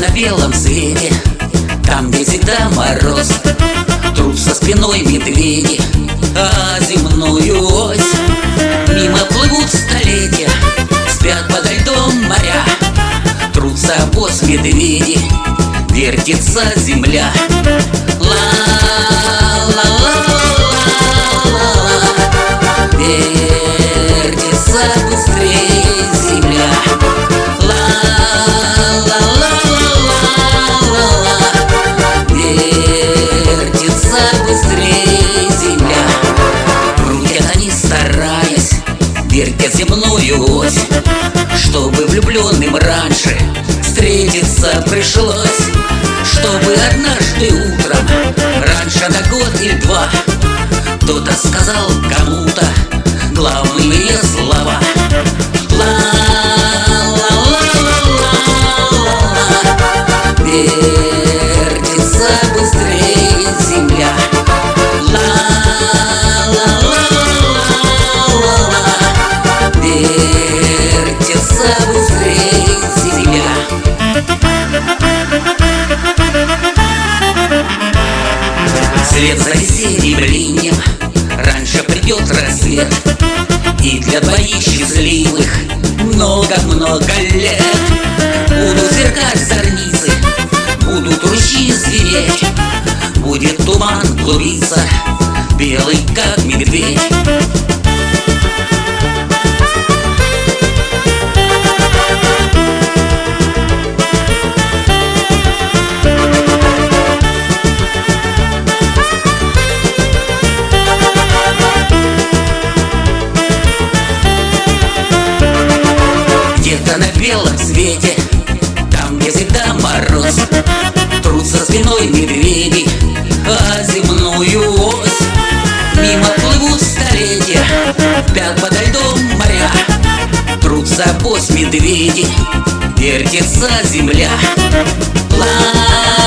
на белом свете, там, где всегда мороз, трут со спиной медведи, а земную ось мимо плывут столетия, спят подо льдом моря, трутся босс медведи, вертится земля. Ла-ла-ла-ла-ла-ла, вертится быстрее земля. Ла-ла-ла-ла-ла-ла, вертится быстрее земля. Крутят они, стараясь, вертят земную ось, чтобы влюбленным раньше встретиться пришлось, чтобы однажды утром, раньше на год или два, кто-то сказал кому-то главные слова. Ла-ла-ла-ла-ла-ла, вертится быстрее земля. Ла-ла-ла-ла-ла-ла, вертится быстрее земля. Вслед за серебрением раньше придет рассвет, и для двоих счастливых много-много лет будут сверкать зорницы, будут ручьи звереть, будет туман клубиться, белый как медведь. Где-то на белом свете, там, где всегда мороз, трут со спиной медведи, а земную ось мимо плывут столетия, спят подо льдом моря, трутся босс медведи, вертится земля. Ла